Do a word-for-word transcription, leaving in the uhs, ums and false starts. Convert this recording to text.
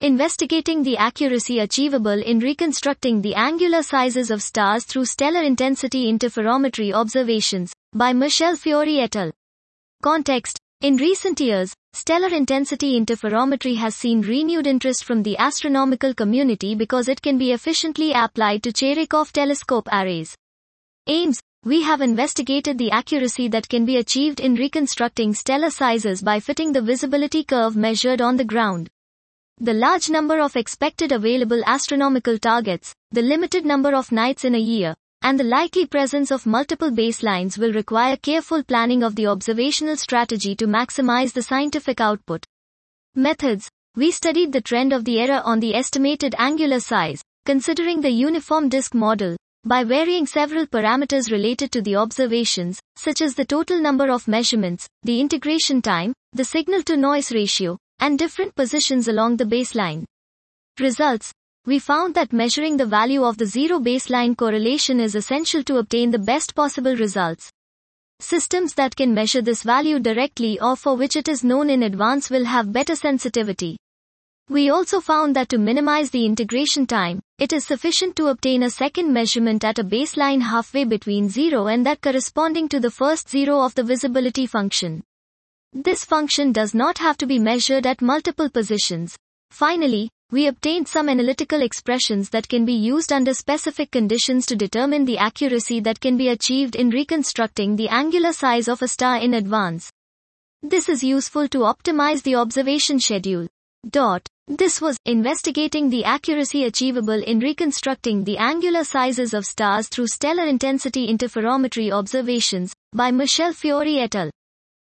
Investigating the accuracy achievable in reconstructing the angular sizes of stars through stellar intensity interferometry observations, by Michel Fiori et al. Context. In recent years, stellar intensity interferometry has seen renewed interest from the astronomical community because it can be efficiently applied to Cherenkov telescope arrays. Aims. We have investigated the accuracy that can be achieved in reconstructing stellar sizes by fitting the visibility curve measured on the ground. The large number of expected available astronomical targets, the limited number of nights in a year, and the likely presence of multiple baselines will require careful planning of the observational strategy to maximize the scientific output. Methods. We studied the trend of the error on the estimated angular size, considering the uniform disk model, by varying several parameters related to the observations, such as the total number of measurements, the integration time, the signal-to-noise ratio, and different positions along the baseline. Results. We found that measuring the value of the zero baseline correlation is essential to obtain the best possible results. Systems that can measure this value directly or for which it is known in advance will have better sensitivity. We also found that to minimize the integration time, it is sufficient to obtain a second measurement at a baseline halfway between zero and that corresponding to the first zero of the visibility function. This function does not have to be measured at multiple positions. Finally, we obtained some analytical expressions that can be used under specific conditions to determine the accuracy that can be achieved in reconstructing the angular size of a star in advance. This is useful to optimize the observation schedule. Dot. This was investigating the accuracy achievable in reconstructing the angular sizes of stars through stellar intensity interferometry observations, by Michel Fiori et al.